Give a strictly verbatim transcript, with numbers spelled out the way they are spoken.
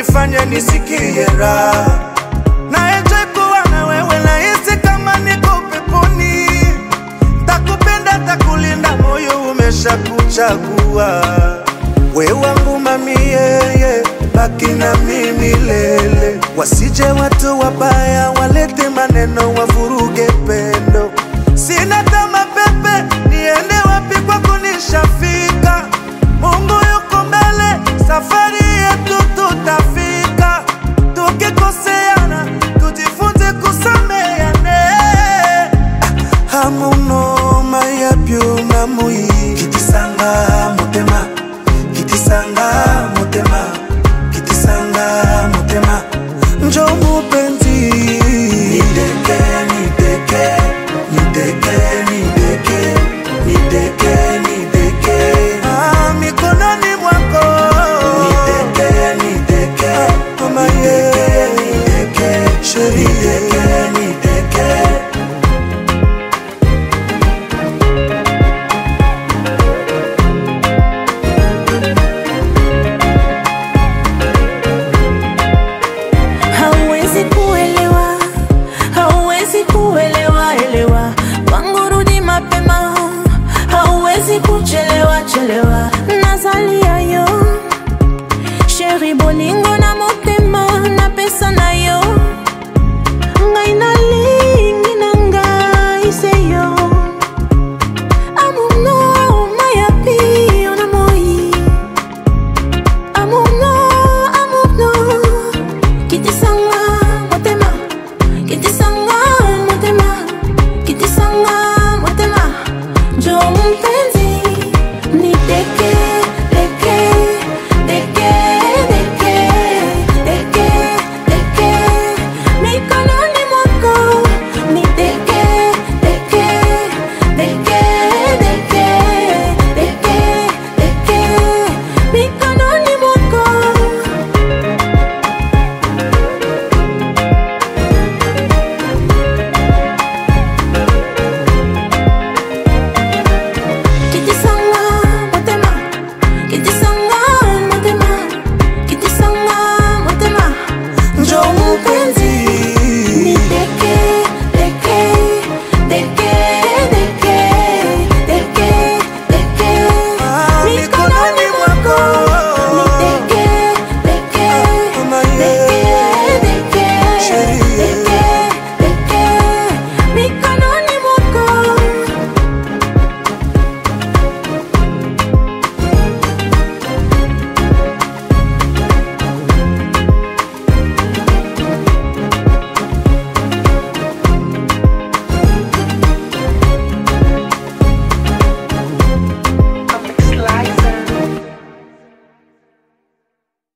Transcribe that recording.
unifanye nisikie raha. Na enjoy kuwa na wewe na hisi kama niko peponi. Takupenda takulinda moyo umesha kuchagua. We wangu mamie, baki na mimi lele. Wasije watu wabaya walete maneno wavuruge pendo. Sina tama pepe, niende wapi kwa kunishafika. Mungu yuko mbele, safari yetu tutafika. Tukikoseana, tujifunze kusameane. Hamuno mayapyo na mui. Kitisanga mutema, kitisanga